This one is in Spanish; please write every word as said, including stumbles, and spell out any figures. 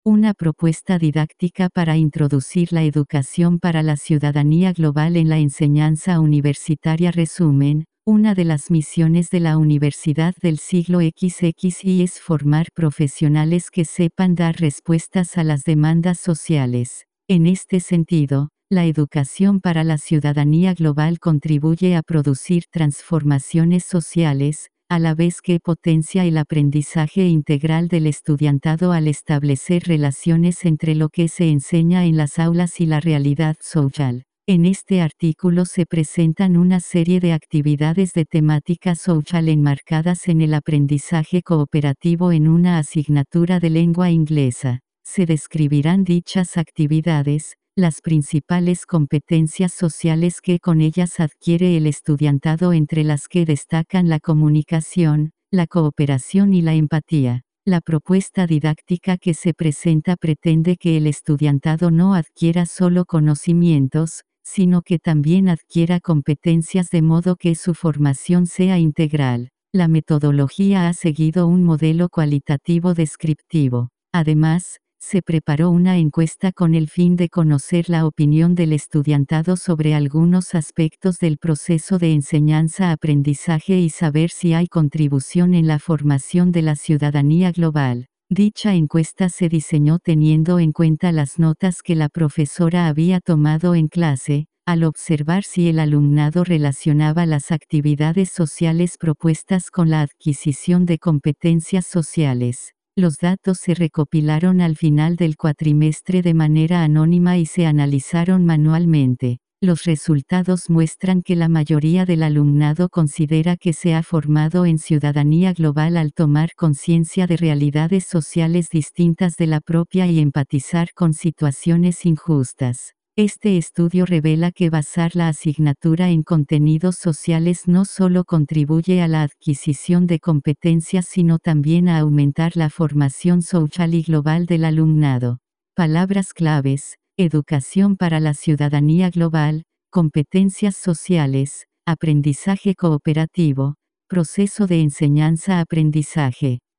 Una propuesta didáctica para introducir la educación para la ciudadanía global en la enseñanza universitaria. Resumen, una de las misiones de la universidad del siglo equis equis y es formar profesionales que sepan dar respuestas a las demandas sociales. En este sentido, la educación para la ciudadanía global contribuye a producir transformaciones sociales, a la vez que potencia el aprendizaje integral del estudiantado al establecer relaciones entre lo que se enseña en las aulas y la realidad social. En este artículo se presentan una serie de actividades de temática social enmarcadas en el aprendizaje cooperativo en una asignatura de lengua inglesa. Se describirán dichas actividades, las principales competencias sociales que con ellas adquiere el estudiantado, entre las que destacan la comunicación, la cooperación y la empatía. La propuesta didáctica que se presenta pretende que el estudiantado no adquiera solo conocimientos, sino que también adquiera competencias de modo que su formación sea integral. La metodología ha seguido un modelo cualitativo descriptivo. Además, se preparó una encuesta con el fin de conocer la opinión del estudiantado sobre algunos aspectos del proceso de enseñanza-aprendizaje y saber si hay contribución en la formación de la ciudadanía global. Dicha encuesta se diseñó teniendo en cuenta las notas que la profesora había tomado en clase, al observar si el alumnado relacionaba las actividades sociales propuestas con la adquisición de competencias sociales. Los datos se recopilaron al final del cuatrimestre de manera anónima y se analizaron manualmente. Los resultados muestran que la mayoría del alumnado considera que se ha formado en ciudadanía global al tomar conciencia de realidades sociales distintas de la propia y empatizar con situaciones injustas. Este estudio revela que basar la asignatura en contenidos sociales no solo contribuye a la adquisición de competencias sino también a aumentar la formación social y global del alumnado. Palabras claves: educación para la ciudadanía global, competencias sociales, aprendizaje cooperativo, proceso de enseñanza-aprendizaje.